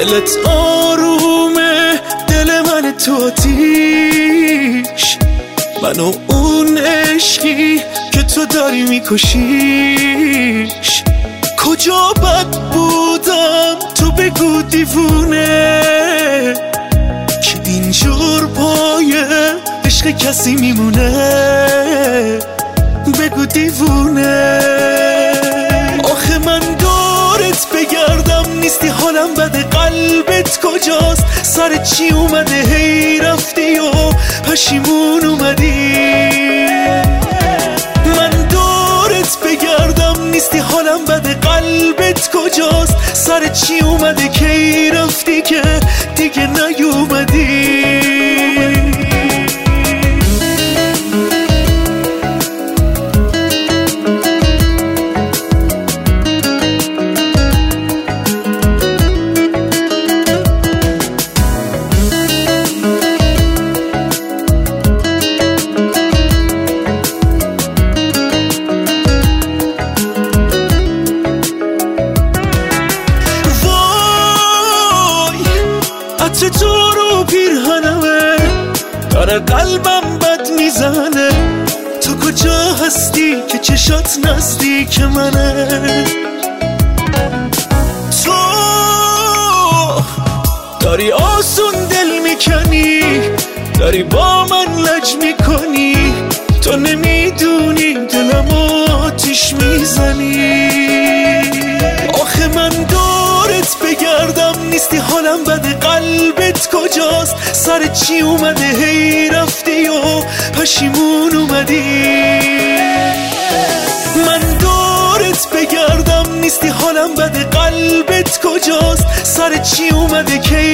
دلت آرومه، دل من تو آتیش، من و اون عشقی که تو داری میکشیش. کجا بد بودم تو بگو دیوونه، که اینجور پایه عشق کسی میمونه. بگو دیوونه. آخه من دورت بگردم نیستی، حالم بده، قلبت کجاست؟ سر چی اومده هی رفتی و پشیمون اومدی؟ من دورت بگردم نیستی، حالم بده، قلبت کجاست؟ سر چی اومده کی رفتی که دیگه نیومدی؟ عطر تو رو پیرهنمه، داره قلبم بد میزنه. تو کجا هستی که چشات نزدیک منه؟ تو داری آسون دل میکنی، داری با من لج میکنی. تو نمیدونی دلم آتیش میزنی. آخه من دورت بگردم نیستی، حالم بده، قلبت کجاست؟ سر چی اومده هی رفتی و پشیمون اومدی؟ من دورت بگردم نیستی، حالم بده، قلبت کجاست؟ سر چی اومده کی